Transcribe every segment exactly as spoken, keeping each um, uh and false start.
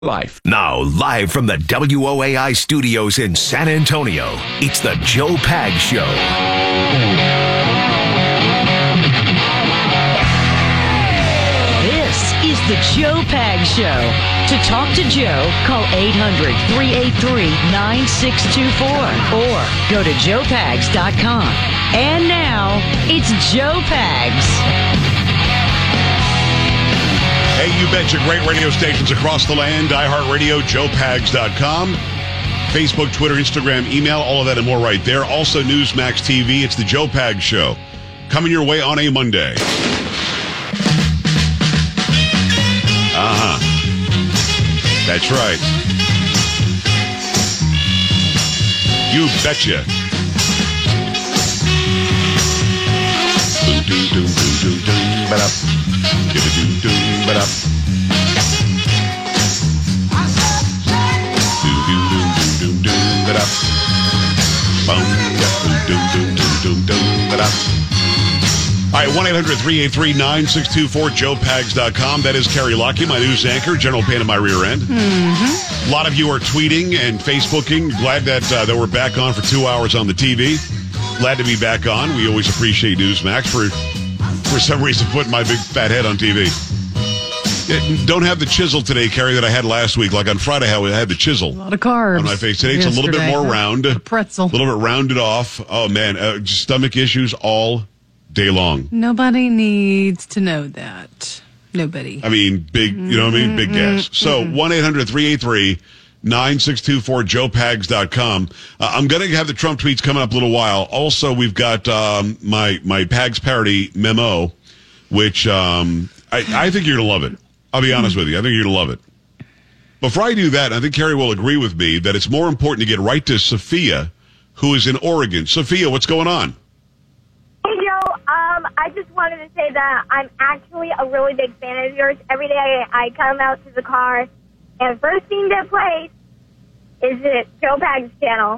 Life. Now, live from the W O A I studios in San Antonio, it's the Joe Pags Show. This is the Joe Pags Show. To talk to Joe, call eight hundred, three eight three, nine six two four or go to joe pags dot com. And now, it's Joe Pags. Hey, you betcha. Great radio stations across the land. iHeartRadio, joe pags dot com. Facebook, Twitter, Instagram, email, all of that and more right there. Also, Newsmax T V. It's the Joe Pags Show. Coming your way on a Monday. Uh-huh. That's right. You betcha. Doom, doom, doom, doom, doom, doom, ba-da. Do-do-do-do, ba-da. Do-do-do-do-do, ba-da. Boom, do-do-do-do-do, ba-da. All right, one eight hundred, three eight three, nine six two four, joe pags dot com. That is Carrie Lockie, my news anchor, general pain in my rear end. Mm-hmm. A lot of you are tweeting and Facebooking. Glad that, uh, that we're back on for two hours on the T V. Glad to be back on. We always appreciate Newsmax for... for some reason, putting my big fat head on T V. It, don't have the chisel today, Carrie, that I had last week. Like on Friday, I had the chisel. A lot of carbs on my face. Today, it's a little bit more round. A pretzel. A little bit rounded off. Oh, man. Uh, stomach issues all day long. Nobody needs to know that. Nobody. I mean, big, you know what I mean? Big gas. So, one eight hundred, three eight three, nine six two four, joe pags dot com. Uh, I'm going to have the Trump tweets coming up a little while. Also, we've got um, my, my Pags parody memo, which um, I, I think you're going to love it. I'll be honest with you. I think you're going to love it. Before I do that, I think Carrie will agree with me that it's more important to get right to Sophia, who is in Oregon. Sophia, what's going on? Hey, Joe. Um, I just wanted to say that I'm actually a really big fan of yours. Every day I, I come out to the car, and first thing that plays is the Joe Pags channel.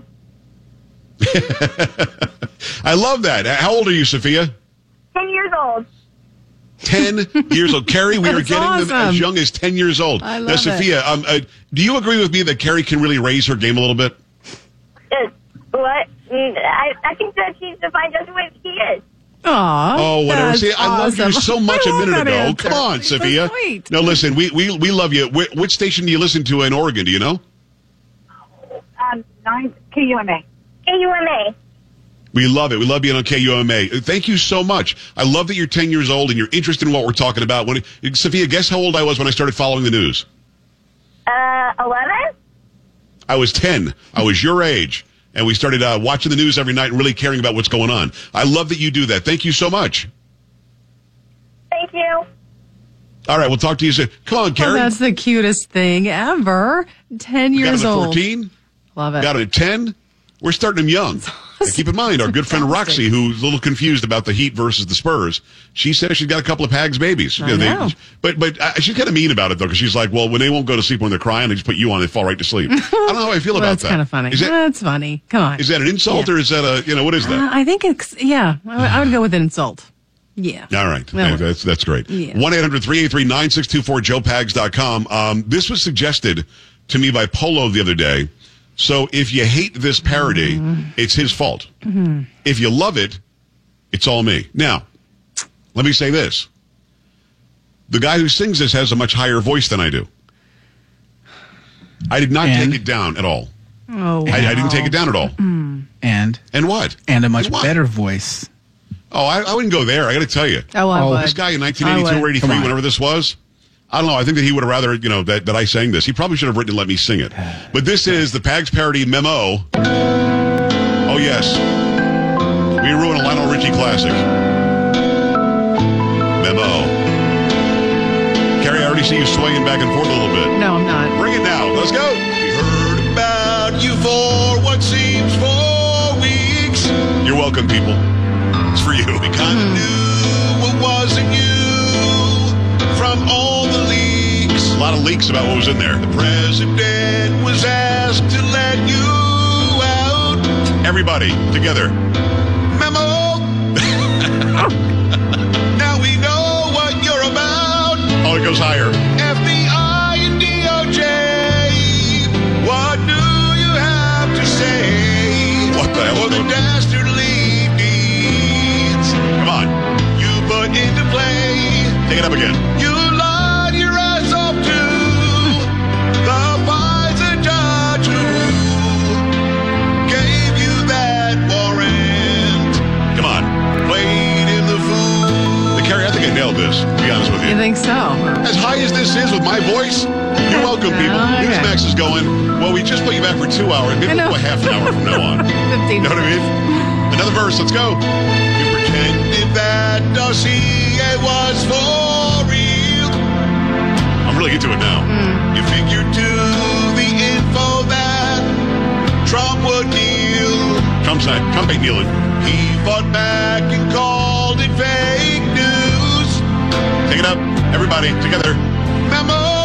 I love that. How old are you, Sophia? Ten years old. Ten years old. Carrie, we are getting awesome. them as young as ten years old. I love now, Sophia, um, uh, do you agree with me that Carrie can really raise her game a little bit? Uh, what? Mm, I, I think that she's defined just what she is. Aw, oh, whatever. that's See, I loved awesome. you so much I a love minute that ago. answer. Come on, You're so Sophia. sweet. No, listen, we, we, we love you. Wh- which station do you listen to in Oregon? Do you know? Um, nine K U M A. K U M A. We love it. We love being on K U M A. Thank you so much. I love that you're ten years old and you're interested in what we're talking about. When Sophia, guess how old I was when I started following the news? Uh, eleven? I was ten. I was your age. And we started uh, watching the news every night and really caring about what's going on. I love that you do that. Thank you so much. Thank you. All right, we'll talk to you soon. Come on, Carrie. Oh, that's the cutest thing ever. Ten years got him old. at fourteen. Love it. Got it at ten. We're starting him young. And keep in mind, our good friend Roxy, who's a little confused about the Heat versus the Spurs, she says she's got a couple of Pags babies. I You know, know. They, but but uh, she's kind of mean about it, though, because she's like, well, when they won't go to sleep when they're crying, they just put you on, they fall right to sleep. I don't know how I feel Well, about that's that. kind of funny. Is that, That's funny. Come on. is that an insult Yeah. or is that a, you know, what is Uh, that? I think it's, yeah, I would, I would go with an insult. Yeah. All right. That works. That's, that's great. Yeah. one eight hundred, three eight three, nine six two four, joe pags dot com. Um, this was suggested to me by Polo the other day. So if you hate this parody, mm-hmm. it's his fault. Mm-hmm. If you love it, it's all me. Now, let me say this. The guy who sings this has a much higher voice than I do. I did not And? take it down at all. Oh, wow. I, I didn't take it down at all. Mm. And And what? and a much And what? better voice. Oh, I, I wouldn't go there. I got to tell you. Oh, I Oh, would. This guy in nineteen I eighty-two would. or eighty-three, Come on. whenever this was, I don't know. I think that he would have rather, you know, that, that I sang this. He probably should have written and let me sing it. But this is the Pags parody memo. Oh, yes. We ruined a Lionel Richie classic. Memo. Carrie, I already see you swaying back and forth a little bit. No, I'm not. Bring it now. Let's go. We heard about you for what seems four weeks. You're welcome, people. It's for you. We kind of knew what wasn't you from all the leaks. A lot of leaks about what was in there. The president was asked to let you out. Everybody, together. Memo. Now we know what you're about. Oh, it goes higher. F B I and D O J. it up again. You lied your ass off to the Pfizer judge who gave you that warrant. Come on. Played in the fool. Hey, Carrie, I think I nailed this, to be honest with you. You think so? As high as this is with my voice, you're welcome, people. Okay. Newsmax is going, well, we just put you back for two hours. Maybe we'll go half an hour from now on. fifteen You know what I mean? Another verse. Let's go. You pretended that dossier was for real. I'm really into it now. Mm. You figured to the info that Trump would kneel. Trump's not. Trump ain't kneeling. He fought back and called it fake news. Take it up, everybody, together. Memo.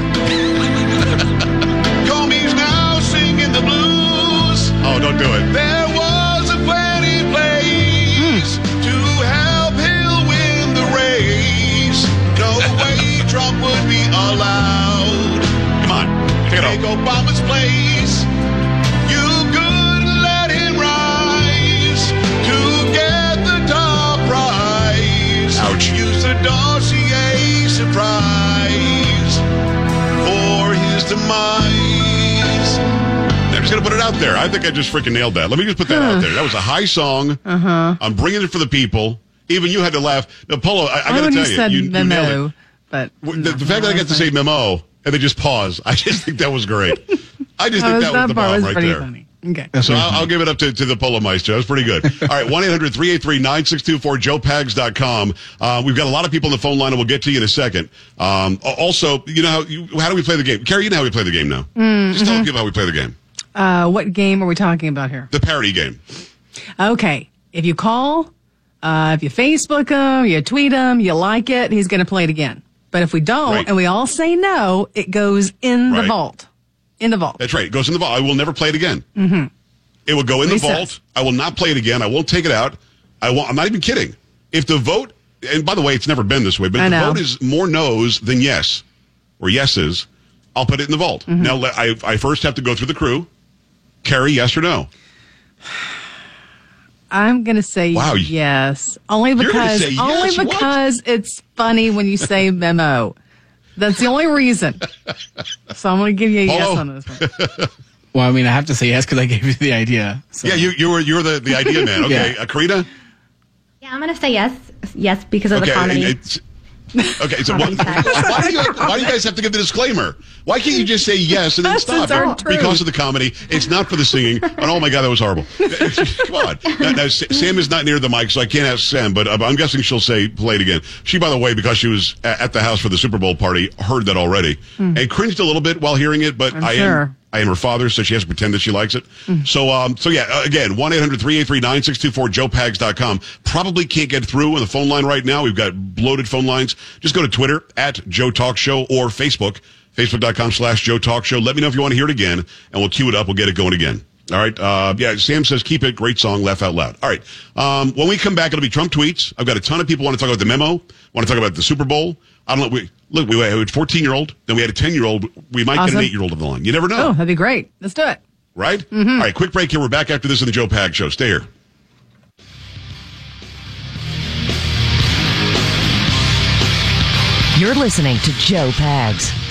Comey's now singing the blues. Oh, don't do it. There was a plan in place to help Hill win the race. No way Trump would be allowed. Come on, take it off. Take Obama's place. You couldn't let him rise to get the top prize. Ouch. Use the dossier surprise for his demise. I'm just going to put it out there. I think I just freaking nailed that. Let me just put that out there. That was a high song. Uh-huh. I'm bringing it for the people. Even you had to laugh. Now, Polo, I, I got to when tell you you. said you, you memo, nailed it. but The, no, the fact that I got to say memo and they just pause, I just think that was great. I just think that was the part bomb was right pretty there. funny. Okay. That's So what I'll, I'll give it up to, to the Polo Maestro. That was pretty good. All right, one eight hundred three eight three nine six two four, joe pags dot com. Uh, we've got a lot of people on the phone line, and we'll get to you in a second. Um, also, you know how you, how do we play the game? Carrie, you know how we play the game now. Mm-hmm. Just tell people how we play the game. Uh, what game are we talking about here? The parody game. Okay. If you call, uh, if you Facebook him, you tweet him, you like it, he's going to play it again. But if we don't, Right. and we all say no, it goes in the Right. vault. In the vault. That's right. It goes in the vault. I will never play it again. Mm-hmm. It will go in the Recess. vault. I will not play it again. I won't take it out. I won't, I'm not even kidding. If the vote, and by the way, it's never been this way, but I if the know. vote is more no's than yes, or yeses, I'll put it in the vault. Mm-hmm. Now, let- I, I first have to go through the crew. Carrie, yes or no? I'm going to say Wow. yes. Only You're gonna because say yes? only What? because it's funny when you say memo. That's the only reason. So I'm going to give you a yes Polo. on this one. Well, I mean, I have to say yes because I gave you the idea. So. Yeah, you you were you were the, the idea man. Okay, Yeah. uh, Karina. Yeah, I'm going to say yes. Yes, because of Okay, the comedy. and it's- okay. So why, Comedy side. why do you why do you guys have to give the disclaimer? Why can't you just say yes and then That's stop? our truth. Because of the comedy, it's not for the singing. And oh my God, that was horrible. Come on. Now, now, Sam is not near the mic, so I can't ask Sam. But uh, I'm guessing she'll say play it again. She, by the way, because she was a- at the house for the Super Bowl party, heard that already and cringed a little bit while hearing it. But I'm I am. sure. I am her father, so she has to pretend that she likes it. So, um, so yeah, uh, again, one eight hundred three eight three nine six two four, joe pags dot com. Probably can't get through on the phone line right now. We've got bloated phone lines. Just go to Twitter, at Joe Talk Show, or Facebook, facebook.com slash Joe Talk Show. Let me know if you want to hear it again, and we'll cue it up. We'll get it going again. All right. Uh, yeah, Sam says, keep it. Great song. Laugh out loud. All right. Um, when we come back, it'll be Trump tweets. I've got a ton of people want to talk about the memo, want to talk about the Super Bowl. I don't know. We, look, we had a fourteen-year-old, then we had a ten-year-old. We might get Awesome. an eight-year-old of the line. You never know. Oh, that'd be great. Let's do it. Right? Mm-hmm. All right, quick break here. We're back after this in the Joe Pag Show. Stay here. You're listening to Joe Pags.